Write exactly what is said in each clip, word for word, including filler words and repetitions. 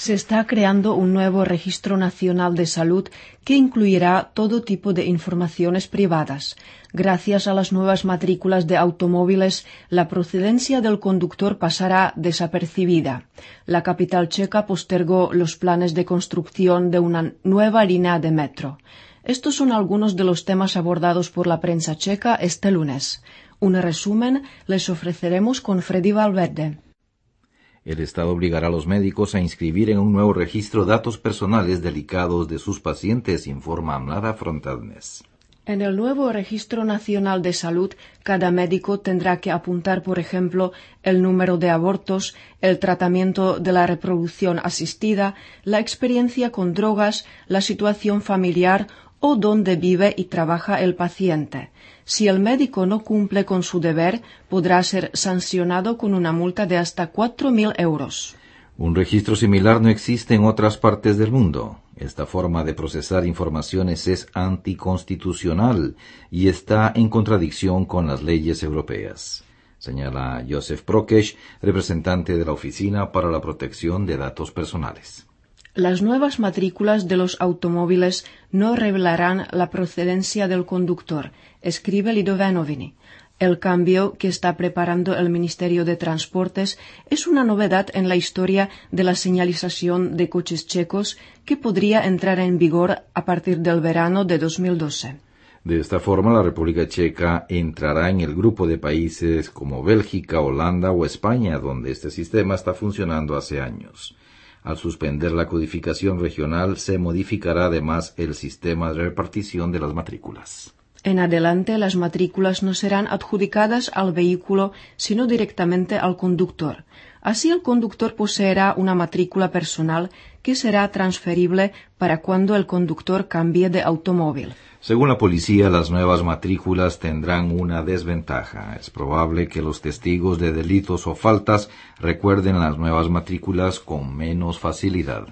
Se está creando un nuevo Registro Nacional de Salud que incluirá todo tipo de informaciones privadas. Gracias a las nuevas matrículas de automóviles, la procedencia del conductor pasará desapercibida. La capital checa postergó los planes de construcción de una nueva línea de metro. Estos son algunos de los temas abordados por la prensa checa este lunes. Un resumen les ofreceremos con Freddy Valverde. El Estado obligará a los médicos a inscribir en un nuevo registro datos personales delicados de sus pacientes, informa Mlada Frontalnes. En el nuevo Registro Nacional de Salud, cada médico tendrá que apuntar, por ejemplo, el número de abortos, el tratamiento de la reproducción asistida, la experiencia con drogas, la situación familiar o dónde vive y trabaja el paciente. Si el médico no cumple con su deber, podrá ser sancionado con una multa de hasta cuatro mil euros. Un registro similar no existe en otras partes del mundo. Esta forma de procesar informaciones es anticonstitucional y está en contradicción con las leyes europeas, señala Josef Prokeš, representante de la Oficina para la Protección de Datos Personales. Las nuevas matrículas de los automóviles no revelarán la procedencia del conductor, escribe Lidové Noviny. El cambio que está preparando el Ministerio de Transportes es una novedad en la historia de la señalización de coches checos que podría entrar en vigor a partir del verano de dos mil doce. De esta forma, la República Checa entrará en el grupo de países como Bélgica, Holanda o España, donde este sistema está funcionando hace años. Al suspender la codificación regional, se modificará además el sistema de repartición de las matrículas. En adelante, las matrículas no serán adjudicadas al vehículo, sino directamente al conductor. Así, el conductor poseerá una matrícula personal que será transferible para cuando el conductor cambie de automóvil. Según la policía, las nuevas matrículas tendrán una desventaja. Es probable que los testigos de delitos o faltas recuerden las nuevas matrículas con menos facilidad.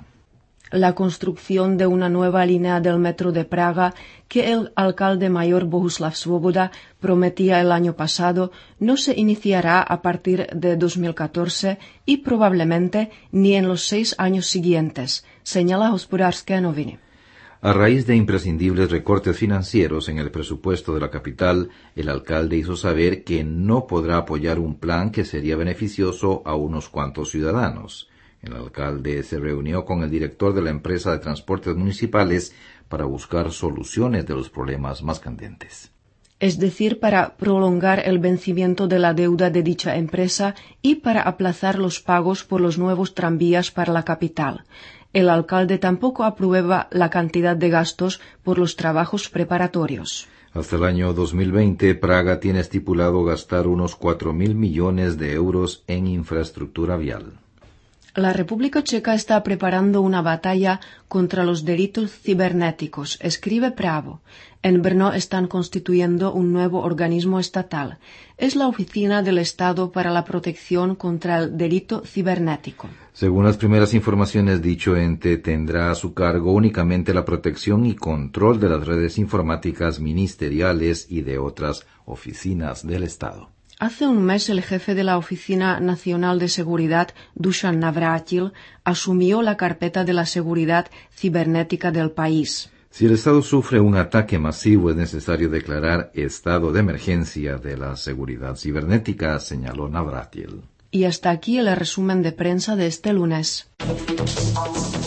La construcción de una nueva línea del metro de Praga, que el alcalde mayor Bohuslav Svoboda prometía el año pasado, no se iniciará a partir de dos mil catorce y probablemente ni en los seis años siguientes, señala Hospodářské noviny. A raíz de imprescindibles recortes financieros en el presupuesto de la capital, el alcalde hizo saber que no podrá apoyar un plan que sería beneficioso a unos cuantos ciudadanos. El alcalde se reunió con el director de la empresa de transportes municipales para buscar soluciones de los problemas más candentes. Es decir, para prolongar el vencimiento de la deuda de dicha empresa y para aplazar los pagos por los nuevos tranvías para la capital. El alcalde tampoco aprueba la cantidad de gastos por los trabajos preparatorios. Hasta el año dos mil veinte, Praga tiene estipulado gastar unos cuatro mil millones de euros en infraestructura vial. La República Checa está preparando una batalla contra los delitos cibernéticos, escribe Právo. En Brno están constituyendo un nuevo organismo estatal. Es la Oficina del Estado para la Protección contra el Delito Cibernético. Según las primeras informaciones, dicho ente tendrá a su cargo únicamente la protección y control de las redes informáticas ministeriales y de otras oficinas del Estado. Hace un mes el jefe de la Oficina Nacional de Seguridad, Dušan Navrátil, asumió la carpeta de la seguridad cibernética del país. Si el Estado sufre un ataque masivo, es necesario declarar estado de emergencia de la seguridad cibernética, señaló Navrátil. Y hasta aquí el resumen de prensa de este lunes.